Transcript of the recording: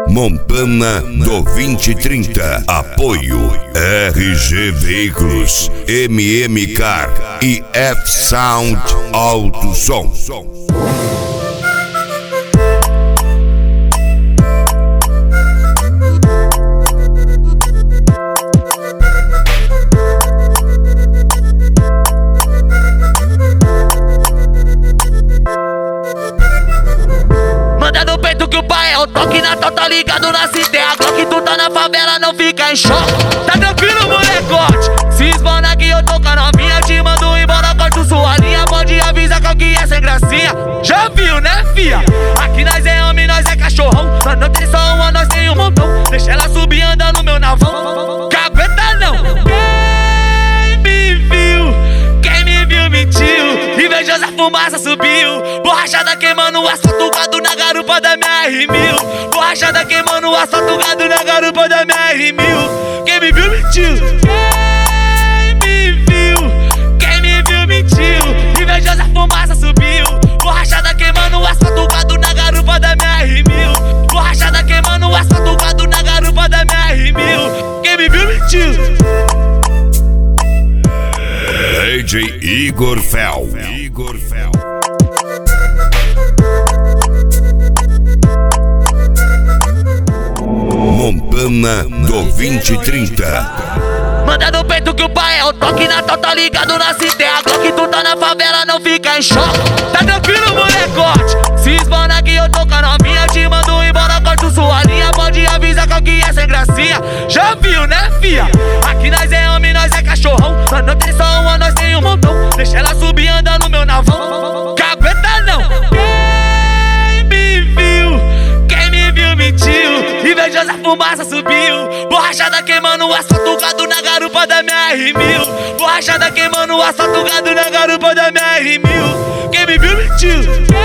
Montana do 2030. Apoio RG Veículos, MM Car e F-Sound Alto Som. Toque na tal, tá ligado na cisterna. Glock, tu tá na favela, não fica em choque. Tá tranquilo, molecote? Se esbana que eu tô com a novinha, te mando embora, corto sua linha. Pode avisar qual que é sem gracinha. Já viu, né, fia? Aqui nós é homem, nós é cachorrão. Nós não tem só uma, nós tem um montão. Deixa ela subir andando no meu navão. Cagueta não. Quem me viu mentiu. Invejosa fumaça subiu. Borrachada queimando o asfalto, gado na garupa da minha R1000. Borrachada queimando o asfalto, gado na garupa da minha R1000. Quem me viu mentiu. Quem me viu mentiu. Invejosa fumaça subiu. Borrachada queimando o asfalto, gado na garupa da minha R1000. Borrachada queimando o asfalto, gado na garupa da minha R1000. Quem me viu mentiu. DJ Igor Fel. Montana do 2030. Manda no peito que o pai é o toque na tal, tá ligado na cisterna. Glock, tu tá na favela, não fica em choque. Tá tranquilo, molecote? Se esbana que eu tô com a novinha, te mando embora, corto sua linha. Pode avisar qual que é sem gracinha. Já viu, né, fia? Aqui nós é homem, nós é cachorrão. Nós não tem só uma, nós tem um montão. Deixa ela subir andando no meu navão. Cagueta não. Quem me viu mentiu. Invejosa fumaça subiu. Borrachada queimando o asfalto, gado na garupa da minha R1000. Borrachada queimando o asfalto, gado na garupa da minha R1000. Quem me viu mentiu.